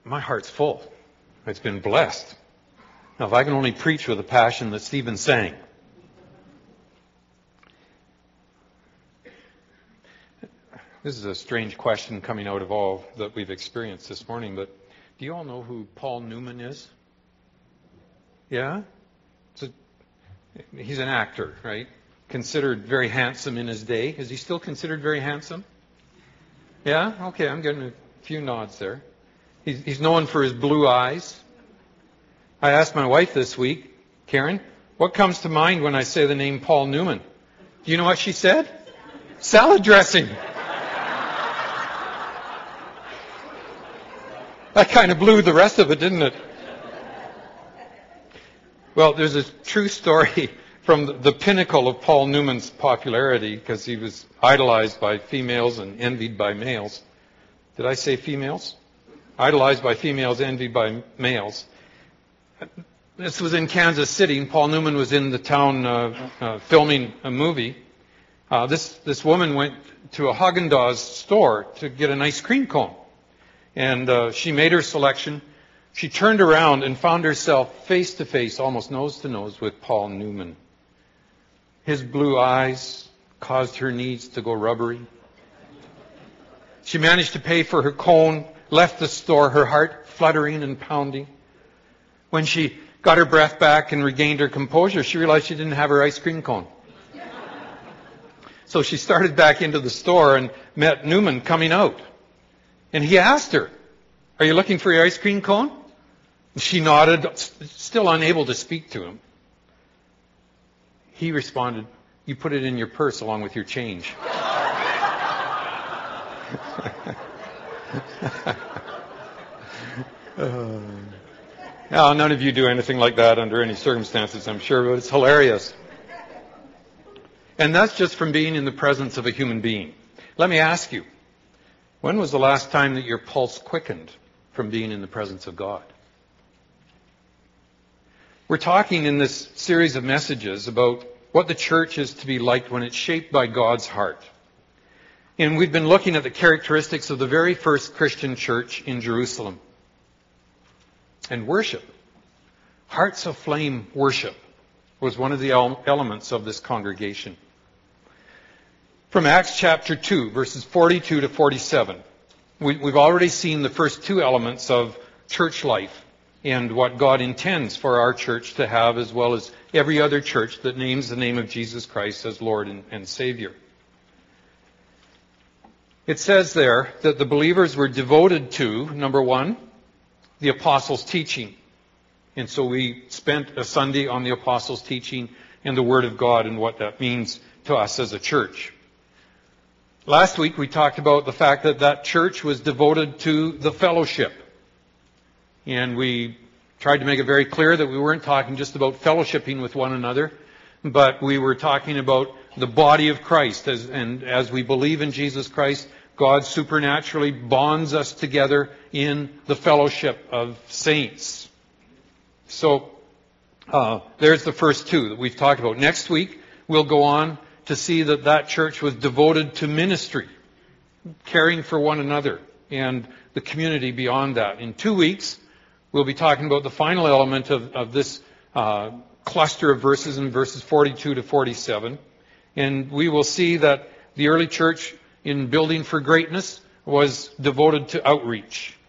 my heart's full. It's been blessed. Now, if I can only preach with the passion that Stephen sang. This is a strange question coming out of all that we've experienced this morning, but do you all know who Paul Newman is? Yeah? He's an actor, right? Considered very handsome in his day. Is he still considered very handsome? Yeah? Okay, I'm getting a few nods there. He's known for his blue eyes. I asked my wife this week, Karen, what comes to mind when I say the name Paul Newman? Do you know what she said? Salad dressing. That kind of blew the rest of it, didn't it? Well, there's a true story from the pinnacle of Paul Newman's popularity, because he was idolized by females and envied by males. Did I say females? Idolized by females, envied by males. This was in Kansas City, and Paul Newman was in the town filming a movie. This woman went to a Haagen-Dazs store to get an ice cream cone. And she made her selection. She turned around and found herself face to face, almost nose to nose, with Paul Newman. His blue eyes caused her knees to go rubbery. She managed to pay for her cone, left the store, her heart fluttering and pounding. When she got her breath back and regained her composure, she realized she didn't have her ice cream cone. So she started back into the store and met Newman coming out. And he asked her, "Are you looking for your ice cream cone?" She nodded, still unable to speak to him. He responded, "You put it in your purse along with your change." Now, none of you do anything like that under any circumstances, I'm sure, but it's hilarious. And that's just from being in the presence of a human being. Let me ask you, when was the last time that your pulse quickened from being in the presence of God? We're talking in this series of messages about what the church is to be like when it's shaped by God's heart. And we've been looking at the characteristics of the very first Christian church in Jerusalem. And worship, hearts aflame worship, was one of the elements of this congregation. From Acts chapter 2, verses 42 to 47, we've already seen the first two elements of church life and what God intends for our church to have, as well as every other church that names the name of Jesus Christ as Lord and Savior. It says there that the believers were devoted to, number one, the apostles' teaching. And so we spent a Sunday on the apostles' teaching and the Word of God and what that means to us as a church. Last week we talked about the fact that that church was devoted to the fellowship. And we tried to make it very clear that we weren't talking just about fellowshipping with one another, but we were talking about the body of Christ. As we believe in Jesus Christ, God supernaturally bonds us together in the fellowship of saints. So there's the first two that we've talked about. Next week, we'll go on to see that that church was devoted to ministry, caring for one another and the community beyond that. In 2 weeks, we'll be talking about the final element of this cluster of verses in verses 42 to 47. And we will see that the early church in building for greatness was devoted to outreach.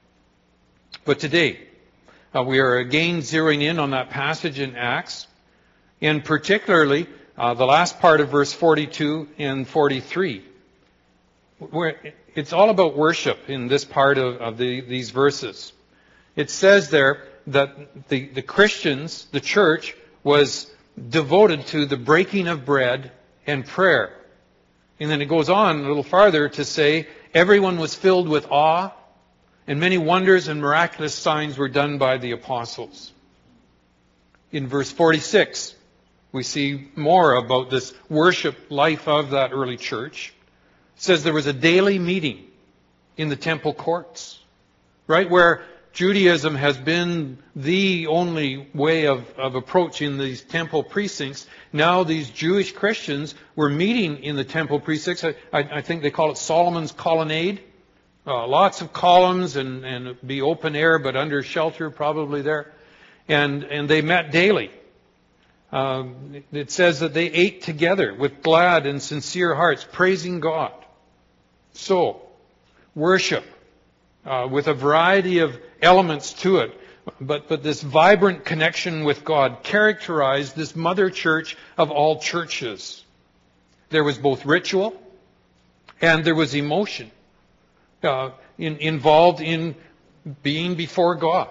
But today, we are again zeroing in on that passage in Acts, and particularly the last part of verse 42 and 43. Where it's all about worship in this part of these verses. It says there that the Christians, the church, was devoted to the breaking of bread and prayer. And then it goes on a little farther to say, everyone was filled with awe, and many wonders and miraculous signs were done by the apostles. In verse 46, we see more about this worship life of that early church. It says there was a daily meeting in the temple courts, right where Judaism has been the only way of approaching these temple precincts. Now these Jewish Christians were meeting in the temple precincts. I think they call it Solomon's Colonnade. Lots of columns and be open air, but under shelter probably there. And they met daily. It says that they ate together with glad and sincere hearts, praising God. So, worship with a variety of elements to it, but this vibrant connection with God characterized this mother church of all churches. There was both ritual and there was emotion involved in being before God.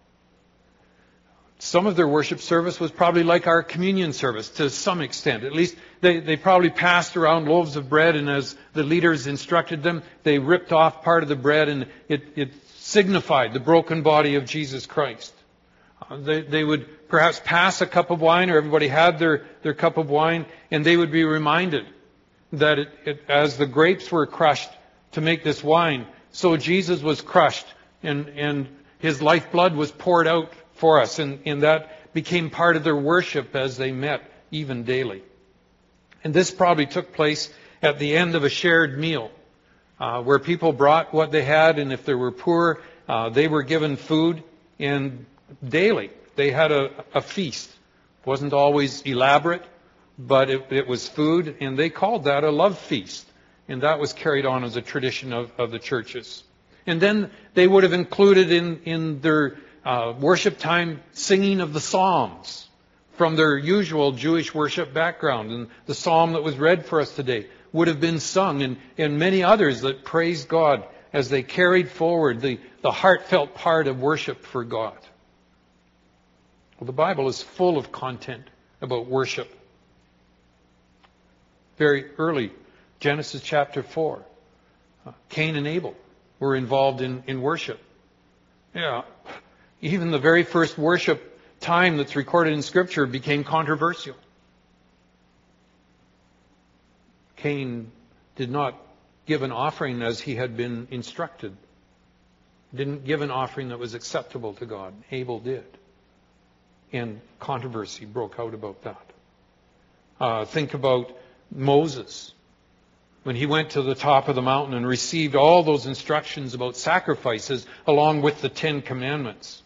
Some of their worship service was probably like our communion service to some extent. At least they probably passed around loaves of bread, and as the leaders instructed them, they ripped off part of the bread, and it signified the broken body of Jesus Christ. They would perhaps pass a cup of wine, or everybody had their cup of wine, and they would be reminded that as the grapes were crushed to make this wine, so Jesus was crushed, and His lifeblood was poured out for us, and that became part of their worship as they met, even daily. And this probably took place at the end of a shared meal, where people brought what they had, and if they were poor, they were given food, and daily they had a feast. It wasn't always elaborate, but it was food, and they called that a love feast, and that was carried on as a tradition of the churches. And then they would have included in their worship time singing of the Psalms from their usual Jewish worship background. And the psalm that was read for us today would have been sung, and many others that praised God as they carried forward the heartfelt part of worship for God. Well, the Bible is full of content about worship. Very early, Genesis chapter 4, Cain and Abel were involved in worship. Yeah. Even the very first worship time that's recorded in Scripture became controversial. Cain did not give an offering as he had been instructed. Didn't give an offering that was acceptable to God. Abel did. And controversy broke out about that. Think about Moses. When he went to the top of the mountain and received all those instructions about sacrifices along with the 10 Commandments.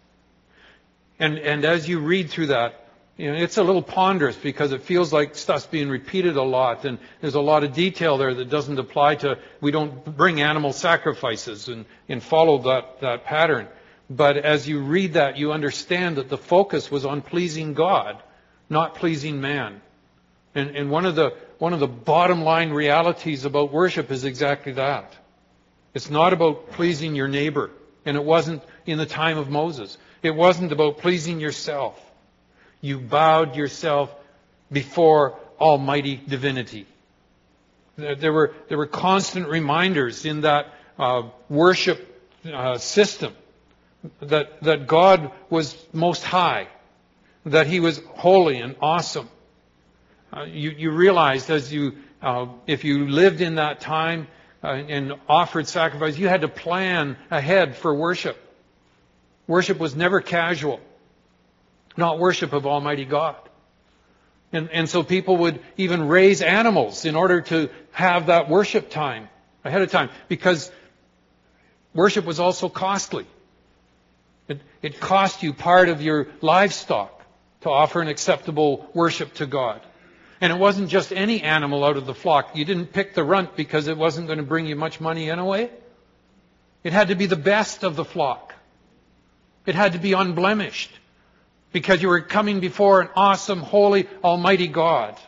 And as you read through that, it's a little ponderous because it feels like stuff's being repeated a lot, and there's a lot of detail there that doesn't apply to, we don't bring animal sacrifices and follow that pattern. But as you read that, you understand that the focus was on pleasing God, not pleasing man. And one of the bottom line realities about worship is exactly that. It's not about pleasing your neighbor, and it wasn't in the time of Moses. It wasn't about pleasing yourself. You bowed yourself before Almighty Divinity. There were constant reminders in that worship system that God was most high, that He was holy and awesome. You realized as if you lived in that time and offered sacrifice, you had to plan ahead for worship. Worship was never casual, not worship of Almighty God. And so people would even raise animals in order to have that worship time ahead of time, because worship was also costly. It cost you part of your livestock to offer an acceptable worship to God. And it wasn't just any animal out of the flock. You didn't pick the runt because it wasn't going to bring you much money anyway. It had to be the best of the flock. It had to be unblemished, because you were coming before an awesome, holy, almighty God.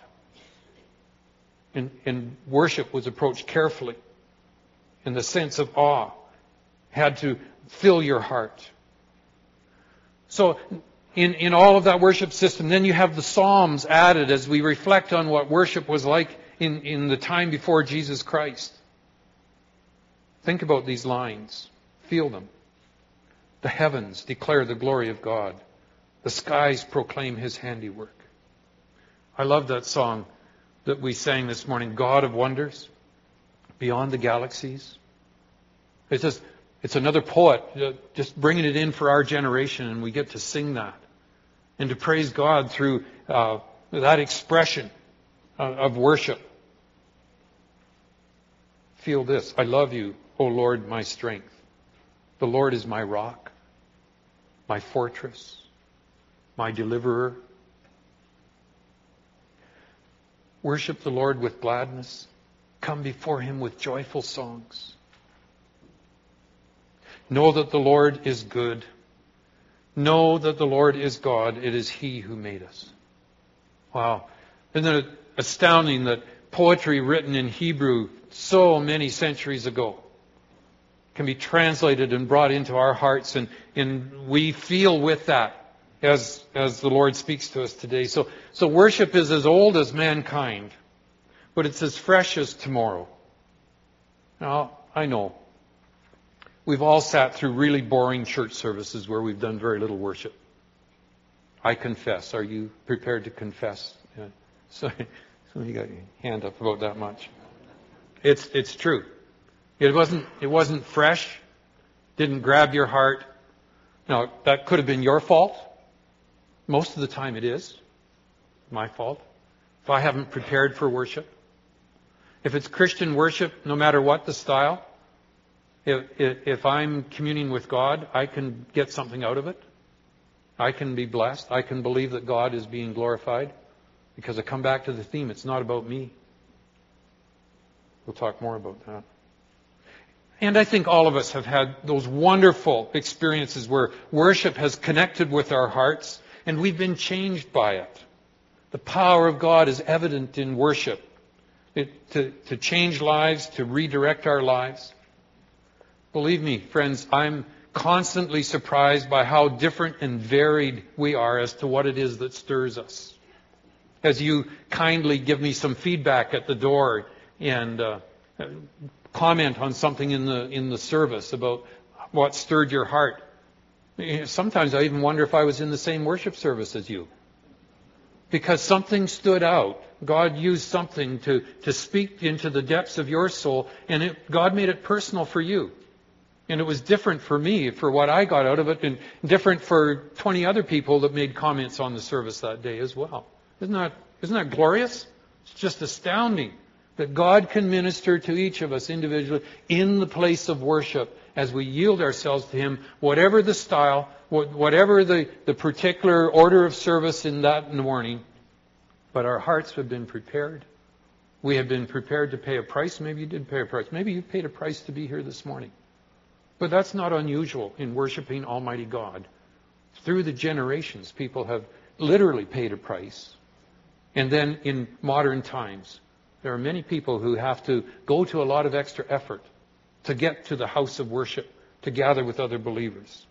And worship was approached carefully. And the sense of awe had to fill your heart. So in all of that worship system, then you have the Psalms added as we reflect on what worship was like in the time before Jesus Christ. Think about these lines. Feel them. The heavens declare the glory of God. The skies proclaim His handiwork. I love that song that we sang this morning, God of Wonders, Beyond the Galaxies. It's another poet just bringing it in for our generation, and we get to sing that. And to praise God through that expression of worship. Feel this. I love you, O Lord, my strength. The Lord is my rock, my fortress, my deliverer. Worship the Lord with gladness. Come before him with joyful songs. Know that the Lord is good. Know that the Lord is God. It is he who made us. Wow. Isn't it astounding that poetry written in Hebrew so many centuries ago can be translated and brought into our hearts, and we feel with that as the Lord speaks to us today. So worship is as old as mankind, but it's as fresh as tomorrow. Now, I know we've all sat through really boring church services where we've done very little worship. I confess. Are you prepared to confess? Yeah. Sorry, you got your hand up about that much. It's true. It wasn't fresh. Didn't grab your heart. Now, that could have been your fault. Most of the time it is my fault. If I haven't prepared for worship. If it's Christian worship, no matter what the style, if I'm communing with God, I can get something out of it. I can be blessed. I can believe that God is being glorified. Because I come back to the theme, it's not about me. We'll talk more about that. And I think all of us have had those wonderful experiences where worship has connected with our hearts and we've been changed by it. The power of God is evident in worship. To change lives, to redirect our lives. Believe me, friends, I'm constantly surprised by how different and varied we are as to what it is that stirs us. As you kindly give me some feedback at the door and comment on something in the service about what stirred your heart. Sometimes I even wonder if I was in the same worship service as you. Because something stood out. God used something to speak into the depths of your soul, and God made it personal for you. And it was different for me, for what I got out of it, and different for 20 other people that made comments on the service that day as well. Isn't that glorious? It's just astounding that God can minister to each of us individually in the place of worship as we yield ourselves to Him, whatever the style, whatever the particular order of service in that morning. But our hearts have been prepared. We have been prepared to pay a price. Maybe you did pay a price. Maybe you paid a price to be here this morning. But that's not unusual in worshiping Almighty God. Through the generations, people have literally paid a price. And then in modern times, there are many people who have to go to a lot of extra effort to get to the house of worship, to gather with other believers.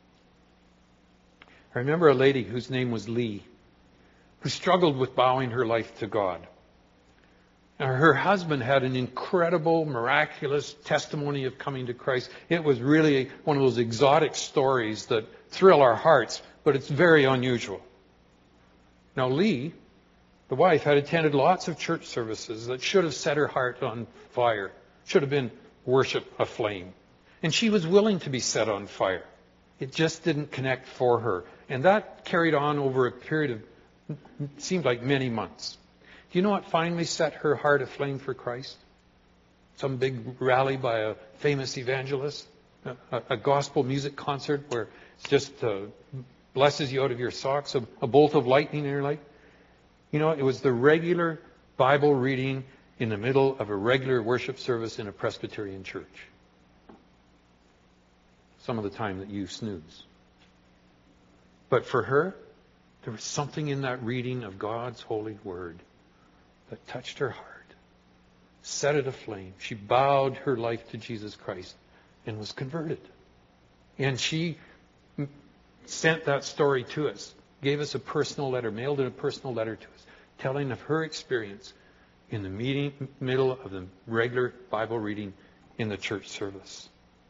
I remember a lady whose name was Lee, who struggled with bowing her life to God. And her husband had an incredible, miraculous testimony of coming to Christ. It was really one of those exotic stories that thrill our hearts, but it's very unusual. Now Lee, the wife, had attended lots of church services that should have set her heart on fire, should have been worship aflame. And she was willing to be set on fire. It just didn't connect for her. And that carried on over a period of, it seemed like many months. Do you know what finally set her heart aflame for Christ? Some big rally by a famous evangelist? A gospel music concert where it just blesses you out of your socks, a bolt of lightning in your life? You know, it was the regular Bible reading in the middle of a regular worship service in a Presbyterian church. Some of the time that you snooze. But for her, there was something in that reading of God's holy word that touched her heart, set it aflame. She bowed her life to Jesus Christ and was converted. And she sent that story to us, gave us a personal letter, mailed in a personal letter to us, telling of her experience in the middle of the regular Bible reading in the church service.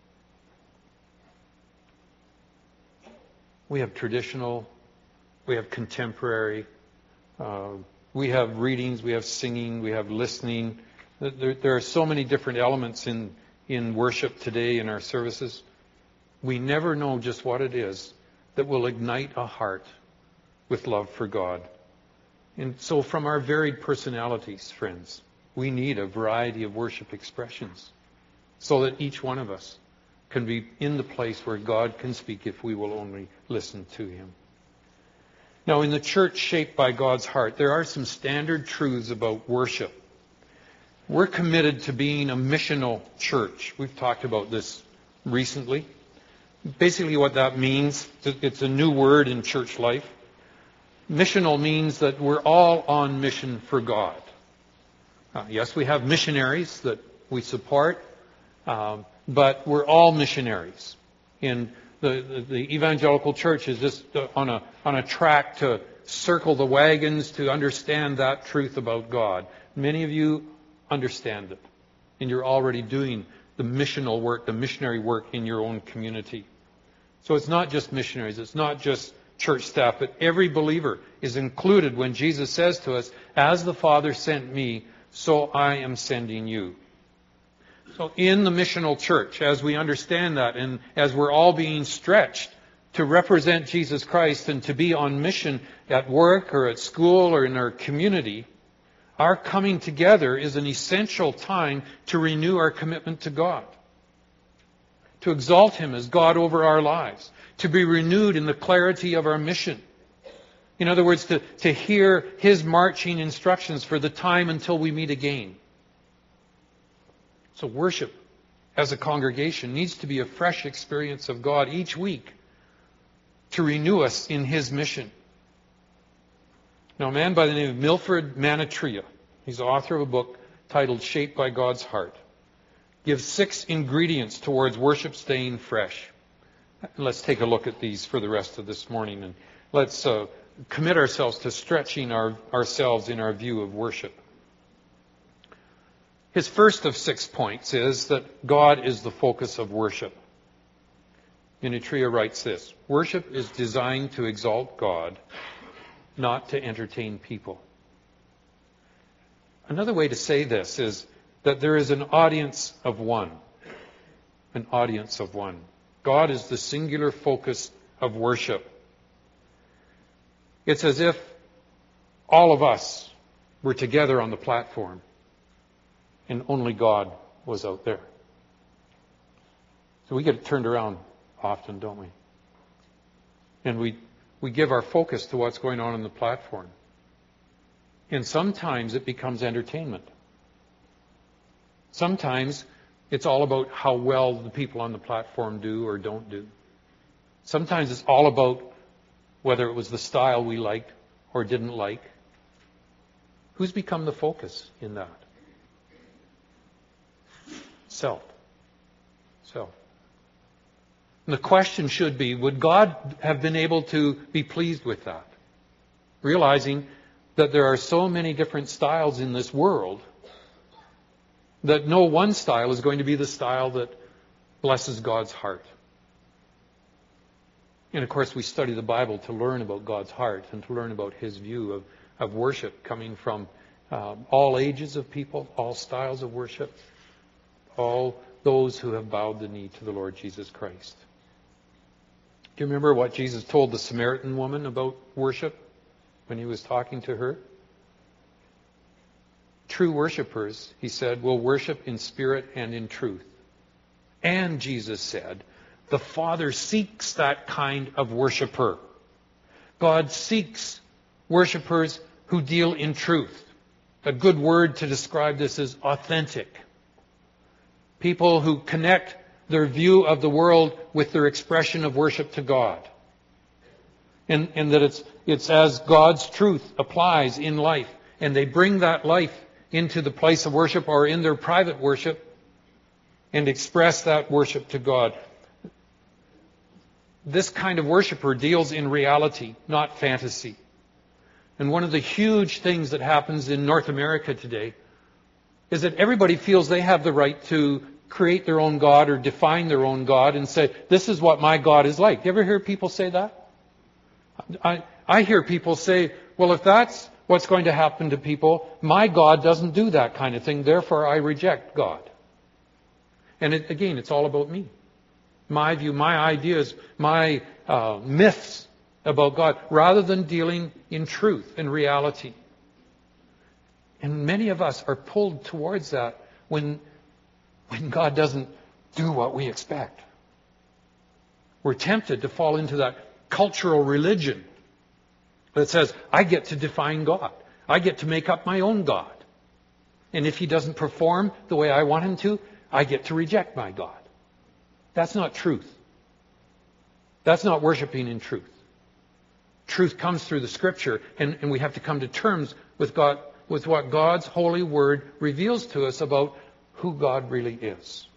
We have traditional, we have contemporary, we have readings, we have singing, we have listening. There are so many different elements in worship today in our services. We never know just what it is that will ignite a heart with love for God. And so from our varied personalities, friends, we need a variety of worship expressions. so that each one of us can be in the place where God can speak if we will only listen to Him. Now, in the church shaped by God's heart, there are some standard truths about worship. We're committed to being a missional church. We've talked about this recently. Basically what that means, it's a new word in church life. Missional means that we're all on mission for God. Yes, we have missionaries that we support, but we're all missionaries. And the evangelical church is just on a track to circle the wagons to understand that truth about God. Many of you understand it, and you're already doing the missional work, the missionary work in your own community. So it's not just missionaries, it's not just church staff, but every believer is included when Jesus says to us, "As the Father sent me, so I am sending you." So in the missional church, as we understand that, and as we're all being stretched to represent Jesus Christ and to be on mission at work or at school or in our community, our coming together is an essential time to renew our commitment to God, to exalt Him as God over our lives, to be renewed in the clarity of our mission. In other words, to hear His marching instructions for the time until we meet again. So worship as a congregation needs to be a fresh experience of God each week to renew us in His mission. Now, a man by the name of Milford Manatria, he's the author of a book titled Shaped by God's Heart, gives 6 ingredients towards worship staying fresh. Let's take a look at these for the rest of this morning, and let's commit ourselves to stretching ourselves in our view of worship. His first of 6 points is that God is the focus of worship. Manatria writes this: worship is designed to exalt God, not to entertain people. Another way to say this is that there is an audience of one. An audience of one. God is the singular focus of worship. It's as if all of us were together on the platform and only God was out there. So we get turned around often, don't we? And we give our focus to what's going on the platform. And sometimes it becomes entertainment. Sometimes it's all about how well the people on the platform do or don't do. Sometimes it's all about whether it was the style we liked or didn't like. Who's become the focus in that? Self. Self. And the question should be, would God have been able to be pleased with that? Realizing that there are so many different styles in this world that no one style is going to be the style that blesses God's heart. And of course we study the Bible to learn about God's heart and to learn about His view of worship coming from all ages of people, all styles of worship, all those who have bowed the knee to the Lord Jesus Christ. Do you remember what Jesus told the Samaritan woman about worship when He was talking to her? True worshipers, He said, will worship in spirit and in truth. And Jesus said, the Father seeks that kind of worshiper. God seeks worshipers who deal in truth. A good word to describe this is authentic. People who connect their view of the world with their expression of worship to God. And that it's as God's truth applies in life. And they bring that life into the place of worship or in their private worship and express that worship to God. This kind of worshiper deals in reality, not fantasy. And one of the huge things that happens in North America today is that everybody feels they have the right to create their own God or define their own God and say, this is what my God is like. You ever hear people say that? I hear people say, well, if that's what's going to happen to people, my God doesn't do that kind of thing, therefore I reject God. And again, it's all about me. My view, my ideas, my myths about God, rather than dealing in truth and reality. And many of us are pulled towards that when when God doesn't do what we expect. We're tempted to fall into that cultural religion that says, I get to define God. I get to make up my own God. And if He doesn't perform the way I want Him to, I get to reject my God. That's not truth. That's not worshiping in truth. Truth comes through the Scripture, and we have to come to terms with God, with what God's holy word reveals to us about who God really is.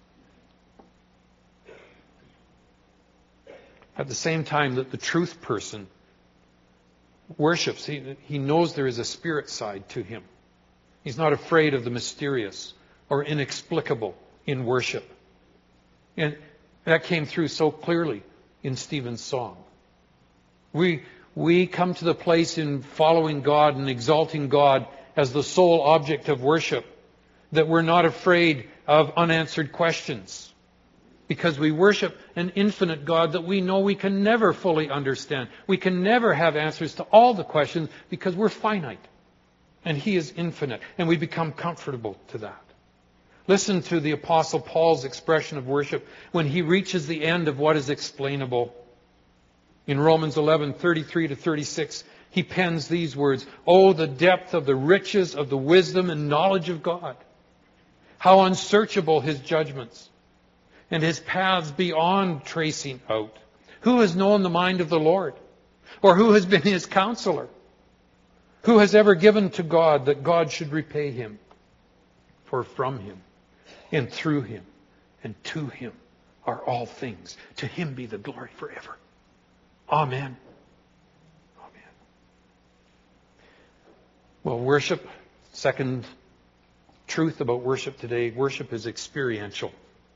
At the same time that the truth person worships, he knows there is a spirit side to him. He's not afraid of the mysterious or inexplicable in worship. And that came through so clearly in Stephen's song. We come to the place in following God and exalting God as the sole object of worship that we're not afraid of unanswered questions. Because we worship an infinite God that we know we can never fully understand. We can never have answers to all the questions because we're finite. And He is infinite. And we become comfortable to that. Listen to the Apostle Paul's expression of worship when he reaches the end of what is explainable. In Romans 11:33-36, he pens these words, "Oh, the depth of the riches of the wisdom and knowledge of God! How unsearchable His judgments, and His paths beyond tracing out. Who has known the mind of the Lord? Or who has been His counselor? Who has ever given to God that God should repay him? For from Him, and through Him, and to Him are all things. To Him be the glory forever. Amen." Amen. Well, worship, second truth about worship today, worship is experiential.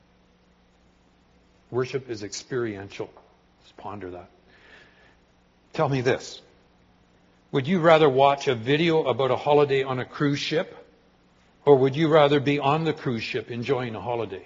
Worship is experiential. Let's ponder that. Tell me this. Would you rather watch a video about a holiday on a cruise ship, or would you rather be on the cruise ship enjoying a holiday?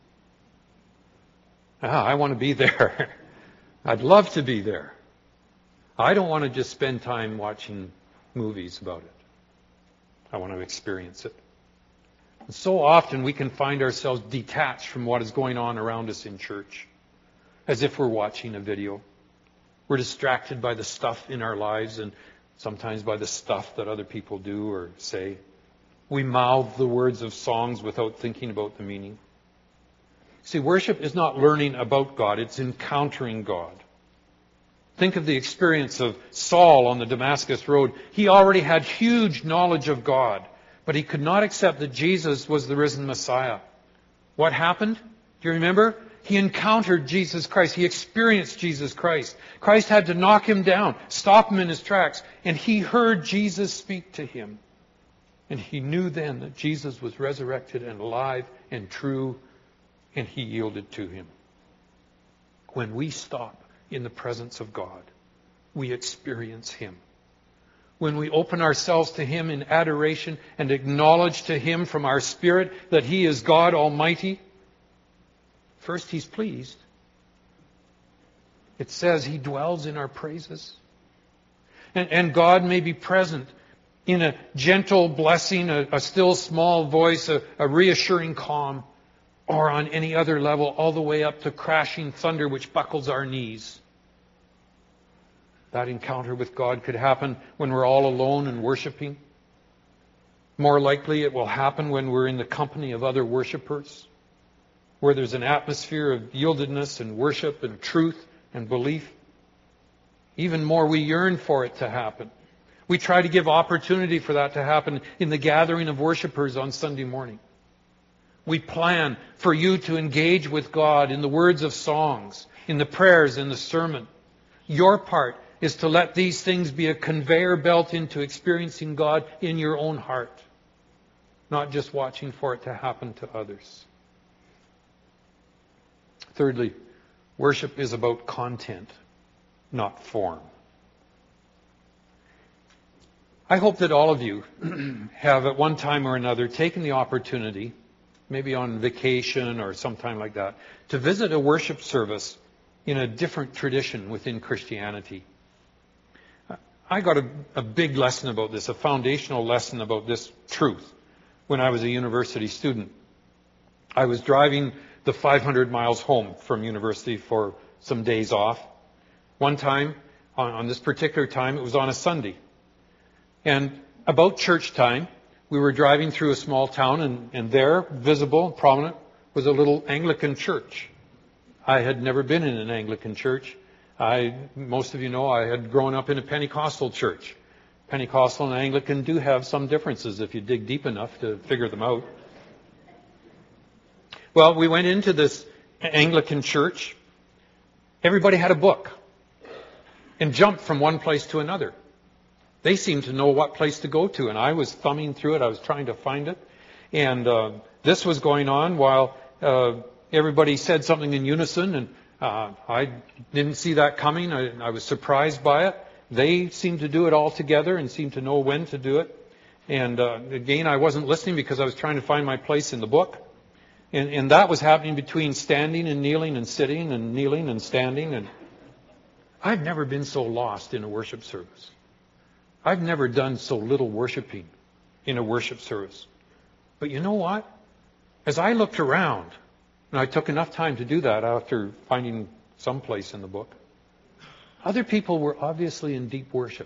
I want to be there. I'd love to be there. I don't want to just spend time watching movies about it. I want to experience it. And so often we can find ourselves detached from what is going on around us in church, as if we're watching a video. We're distracted by the stuff in our lives and sometimes by the stuff that other people do or say. We mouth the words of songs without thinking about the meaning. See, worship is not learning about God, it's encountering God. Think of the experience of Saul on the Damascus road. He already had huge knowledge of God, but he could not accept that Jesus was the risen Messiah. What happened? Do you remember? He encountered Jesus Christ. He experienced Jesus Christ. Christ had to knock him down, stop him in his tracks, and he heard Jesus speak to him. And he knew then that Jesus was resurrected and alive and true, and he yielded to Him. When we stop in the presence of God, we experience Him. When we open ourselves to Him in adoration and acknowledge to Him from our spirit that He is God Almighty, first, He's pleased. It says He dwells in our praises. And God may be present in a gentle blessing, a still small voice, a reassuring calm, or on any other level, all the way up to crashing thunder which buckles our knees. That encounter with God could happen when we're all alone and worshiping. More likely it will happen when we're in the company of other worshipers, where there's an atmosphere of yieldedness and worship and truth and belief. Even more, we yearn for it to happen. We try to give opportunity for that to happen in the gathering of worshipers on Sunday morning. We plan for you to engage with God in the words of songs, in the prayers, in the sermon. Your part is to let these things be a conveyor belt into experiencing God in your own heart, not just watching for it to happen to others. Thirdly, worship is about content, not form. I hope that all of you have at one time or another taken the opportunity, maybe on vacation or sometime like that, to visit a worship service in a different tradition within Christianity. I got a big lesson about this, a foundational lesson about this truth when I was a university student. I was driving the 500 miles home from university for some days off. One time, on this particular time, it was on a Sunday. And about church time, we were driving through a small town, and there, visible and prominent, was a little Anglican church. I had never been in an Anglican church. Most of you know I had grown up in a Pentecostal church. Pentecostal and Anglican do have some differences if you dig deep enough to figure them out. Well, we went into this Anglican church. Everybody had a book and jumped from one place to another. They seemed to know what place to go to, and I was thumbing through it. I was trying to find it. And this was going on while everybody said something in unison, and I didn't see that coming. I was surprised by it. They seemed to do it all together and seemed to know when to do it. And again, I wasn't listening because I was trying to find my place in the book. And that was happening between standing and kneeling and sitting and kneeling and standing. And I've never been so lost in a worship service. I've never done so little worshiping in a worship service. But you know what? As I looked around, and I took enough time to do that after finding some place in the book, other people were obviously in deep worship.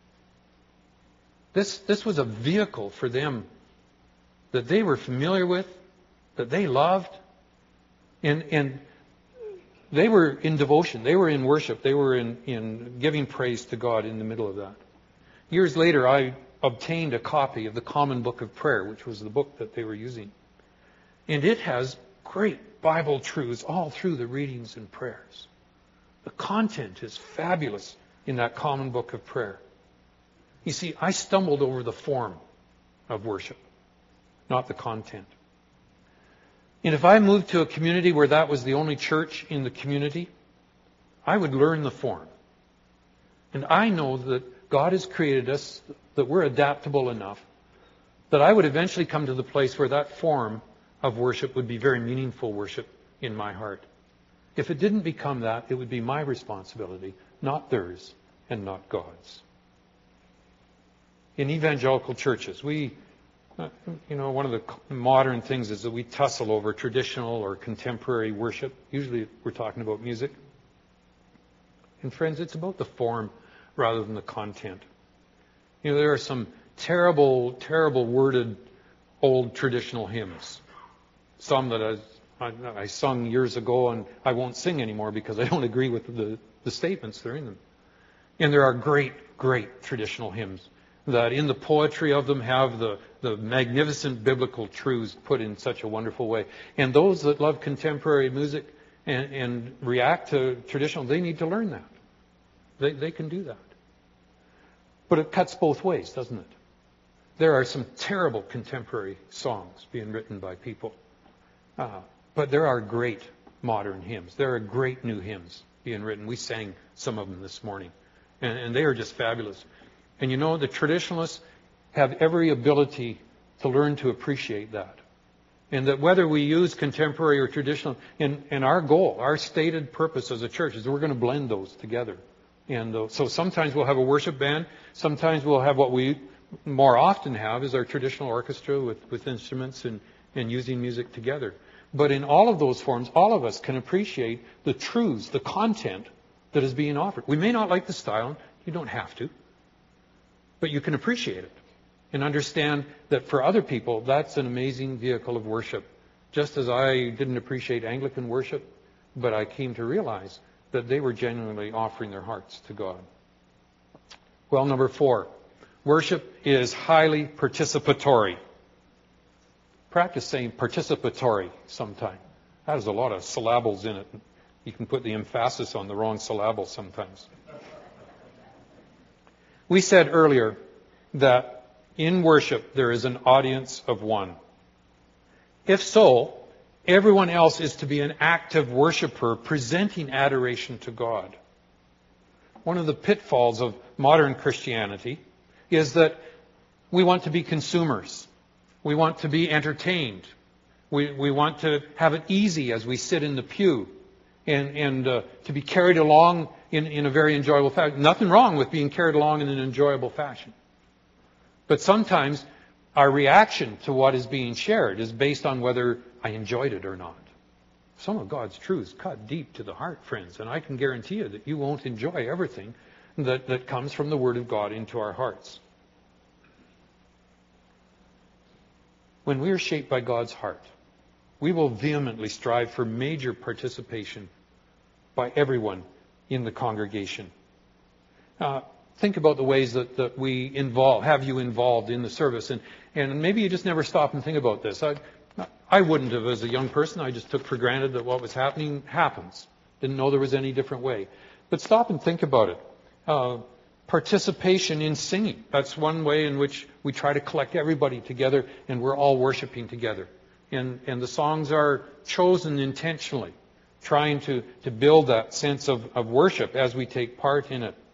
This was a vehicle for them that they were familiar with, that they loved, and they were in devotion. They were in worship. They were in giving praise to God in the middle of that. Years later, I obtained a copy of the Common Book of Prayer, which was the book that they were using. And it has great Bible truths all through the readings and prayers. The content is fabulous in that Common Book of Prayer. You see, I stumbled over the form of worship, not the content. And if I moved to a community where that was the only church in the community, I would learn the form. And I know that God has created us, that we're adaptable enough, that I would eventually come to the place where that form of worship would be very meaningful worship in my heart. If it didn't become that, it would be my responsibility, not theirs and not God's. In evangelical churches, one of the modern things is that we tussle over traditional or contemporary worship. Usually we're talking about music. And friends, it's about the form rather than the content. There are some terrible, terrible worded old traditional hymns. Some that I sung years ago and I won't sing anymore because I don't agree with the statements that are in them. And there are great, great traditional hymns that in the poetry of them have the magnificent biblical truths put in such a wonderful way. And those that love contemporary music and react to traditional, they need to learn that. They can do that. But it cuts both ways, doesn't it? There are some terrible contemporary songs being written by people. But there are great modern hymns. There are great new hymns being written. We sang some of them this morning. And they are just fabulous. And the traditionalists have every ability to learn to appreciate that. And that whether we use contemporary or traditional, and our goal, our stated purpose as a church is that we're going to blend those together. And so sometimes we'll have a worship band. Sometimes we'll have what we more often have is our traditional orchestra with instruments and using music together. But in all of those forms, all of us can appreciate the truths, the content that is being offered. We may not like the style. You don't have to. But you can appreciate it and understand that for other people, that's an amazing vehicle of worship. Just as I didn't appreciate Anglican worship, but I came to realize that they were genuinely offering their hearts to God. Well, number 4, worship is highly participatory. Practice saying participatory sometime. That has a lot of syllables in it. You can put the emphasis on the wrong syllable sometimes. We said earlier that in worship there is an audience of one. If so, everyone else is to be an active worshiper presenting adoration to God. One of the pitfalls of modern Christianity is that we want to be consumers. We want to be entertained. We want to have it easy as we sit in the pew and to be carried along in a very enjoyable fashion. Nothing wrong with being carried along in an enjoyable fashion. But sometimes our reaction to what is being shared is based on whether I enjoyed it or not. Some of God's truths cut deep to the heart, friends, and I can guarantee you that you won't enjoy everything that comes from the Word of God into our hearts. When we are shaped by God's heart, we will vehemently strive for major participation by everyone in the congregation. Think about the ways that we have you involved in the service. And maybe you just never stop and think about this. I wouldn't have as a young person. I just took for granted that what was happening happens. Didn't know there was any different way. But stop and think about it. Participation in singing. That's one way in which we try to collect everybody together and we're all worshiping together. And the songs are chosen intentionally, trying to build that sense of worship as we take part in it.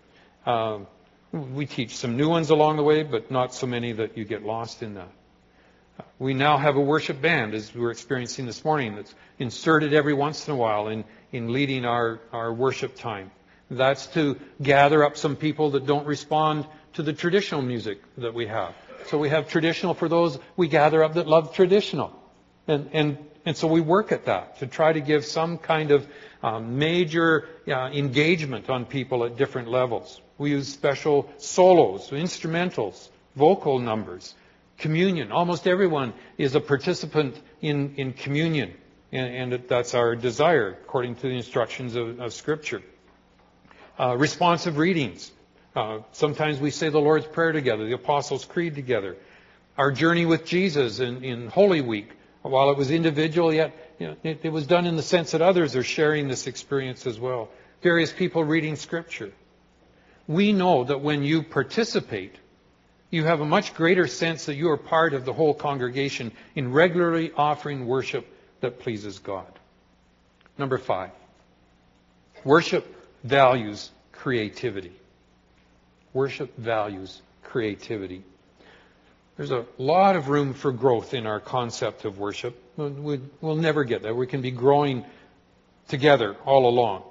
We teach some new ones along the way, but not so many that you get lost in that. We now have a worship band, as we were experiencing this morning, that's inserted every once in a while in leading our worship time. That's to gather up some people that don't respond to the traditional music that we have. So we have traditional for those we gather up that love traditional. And so we work at that to try to give some kind of major engagement on people at different levels. We use special solos, instrumentals, vocal numbers, communion. Almost everyone is a participant in communion. And that's our desire, according to the instructions of Scripture. Responsive readings. Sometimes we say the Lord's Prayer together, the Apostles' Creed together. Our journey with Jesus in Holy Week, while it was individual, yet it was done in the sense that others are sharing this experience as well. Various people reading Scripture. We know that when you participate, you have a much greater sense that you are part of the whole congregation in regularly offering worship that pleases God. Number 5. Worship values creativity. Worship values creativity. There's a lot of room for growth in our concept of worship. We'll never get there. We can be growing together all along.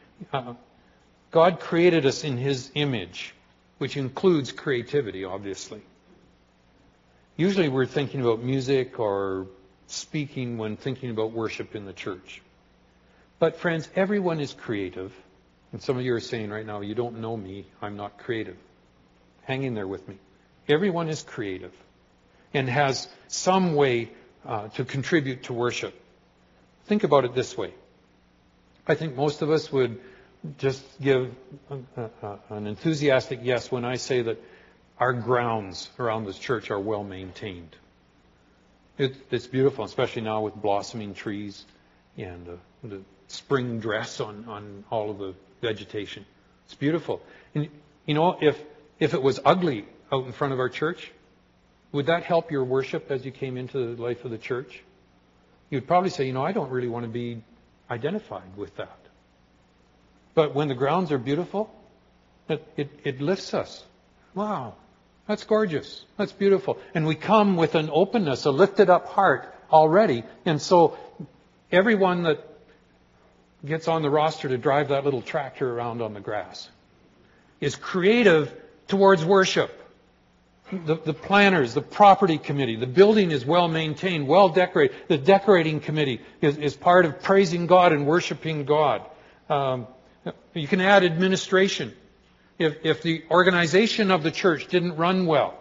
God created us in His image, which includes creativity, obviously. Usually we're thinking about music or speaking when thinking about worship in the church. But friends, everyone is creative. And some of you are saying right now, you don't know me, I'm not creative. Hang in there with me. Everyone is creative and has some way to contribute to worship. Think about it this way. I think most of us would just give an enthusiastic yes when I say that our grounds around this church are well maintained. It's beautiful, especially now with blossoming trees and the spring dress on all of the vegetation. It's beautiful. And you know, if it was ugly out in front of our church, would that help your worship as you came into the life of the church? You'd probably say, I don't really want to be identified with that. But when the grounds are beautiful, it lifts us. Wow, that's gorgeous. That's beautiful. And we come with an openness, a lifted up heart already. And so everyone that gets on the roster to drive that little tractor around on the grass is creative towards worship. The planners, the property committee, the building is well maintained, well decorated. The decorating committee is part of praising God and worshiping God. You can add administration. If the organization of the church didn't run well,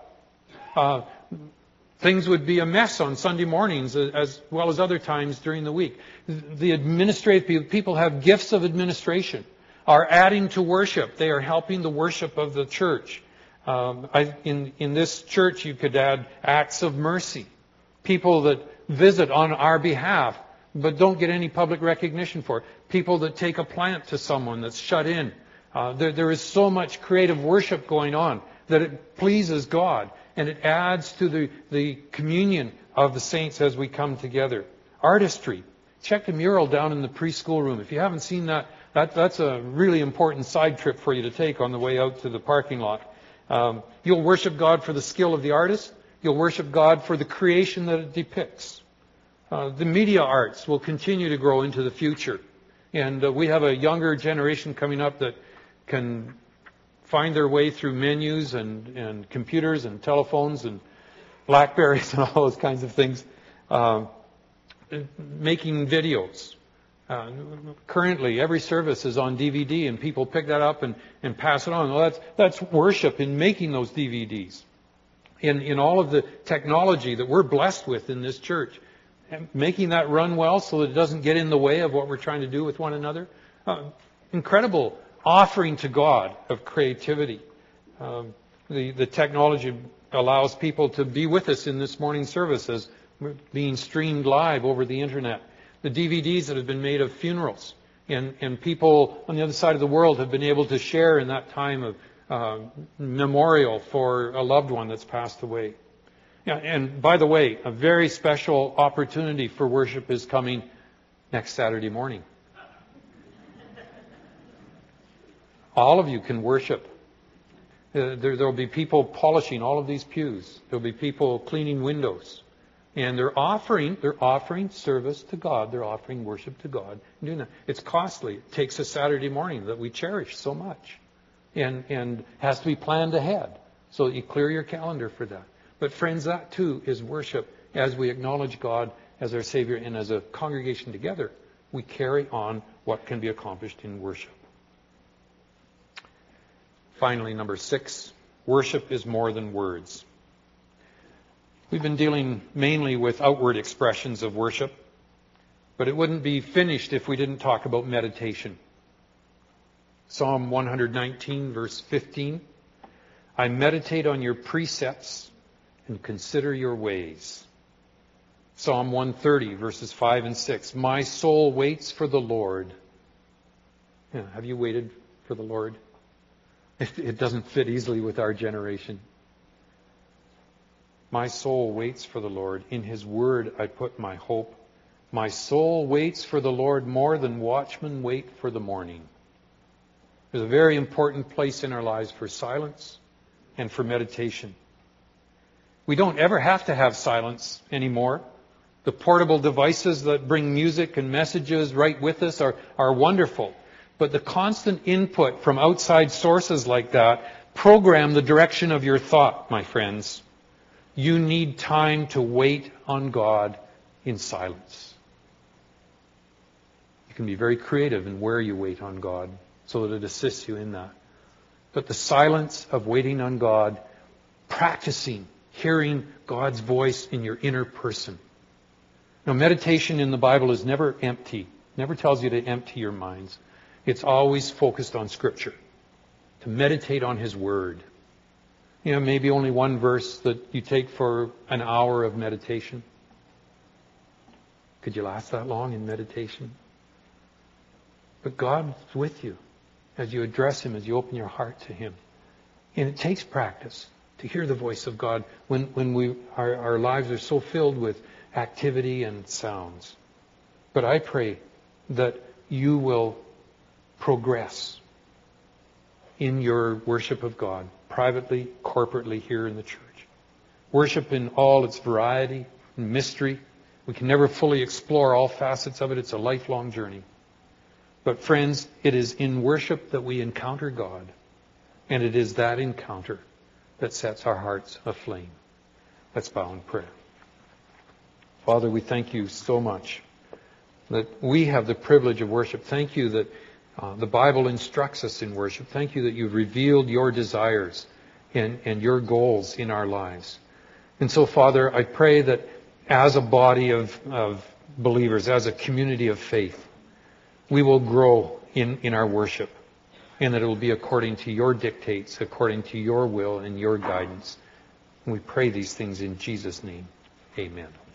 things would be a mess on Sunday mornings as well as other times during the week. The administrative people have gifts of administration, are adding to worship. They are helping the worship of the church. In this church, you could add acts of mercy. People that visit on our behalf, but don't get any public recognition for it. People that take a plant to someone that's shut in. There is so much creative worship going on that it pleases God. And it adds to the communion of the saints as we come together. Artistry. Check the mural down in the preschool room. If you haven't seen that's a really important side trip for you to take on the way out to the parking lot. You'll worship God for the skill of the artist. You'll worship God for the creation that it depicts. The media arts will continue to grow into the future. And we have a younger generation coming up that can find their way through menus and computers and telephones and Blackberries and all those kinds of things. making videos. Currently, every service is on DVD, and people pick that up and pass it on. Well, that's worship in making those DVDs. In all of the technology that we're blessed with in this church, making that run well so that it doesn't get in the way of what we're trying to do with one another. Incredible offering to God of creativity. The technology allows people to be with us in this morning's services, being streamed live over the internet. The DVDs that have been made of funerals, and people on the other side of the world have been able to share in that time of memorial for a loved one that's passed away. Yeah, and by the way, a very special opportunity for worship is coming next Saturday morning. All of you can worship. There'll be people polishing all of these pews. There'll be people cleaning windows. And they're offering service to God. They're offering worship to God. Doing that. It's costly. It takes a Saturday morning that we cherish so much. And has to be planned ahead. So you clear your calendar for that. But friends, that too is worship. As we acknowledge God as our Savior and as a congregation together, we carry on what can be accomplished in worship. Finally, number 6, worship is more than words. We've been dealing mainly with outward expressions of worship, but it wouldn't be finished if we didn't talk about meditation. Psalm 119, verse 15, I meditate on your precepts and consider your ways. Psalm 130, verses 5 and 6, my soul waits for the Lord. Yeah, have you waited for the Lord? It doesn't fit easily with our generation. My soul waits for the Lord. In His word I put my hope. My soul waits for the Lord more than watchmen wait for the morning. There's a very important place in our lives for silence and for meditation. We don't ever have to have silence anymore. The portable devices that bring music and messages right with us are wonderful. But the constant input from outside sources like that program the direction of your thought, my friends. You need time to wait on God in silence. You can be very creative in where you wait on God so that it assists you in that. But the silence of waiting on God, practicing hearing God's voice in your inner person. Now, meditation in the Bible is never empty. Never tells you to empty your minds. It's always focused on Scripture. To meditate on His Word. You know, maybe only one verse that you take for an hour of meditation. Could you last that long in meditation? But God's with you as you address Him, as you open your heart to Him. And it takes practice to hear the voice of God when our lives are so filled with activity and sounds. But I pray that you will progress in your worship of God, privately, corporately here in the church. Worship in all its variety and mystery. We can never fully explore all facets of it. It's a lifelong journey. But friends, it is in worship that we encounter God. And it is that encounter that sets our hearts aflame. Let's bow in prayer. Father, we thank you so much that we have the privilege of worship. Thank you that the Bible instructs us in worship. Thank you that you've revealed your desires and your goals in our lives. And so, Father, I pray that as a body of believers, as a community of faith, we will grow in our worship, and that it will be according to your dictates, according to your will and your guidance. And we pray these things in Jesus' name. Amen.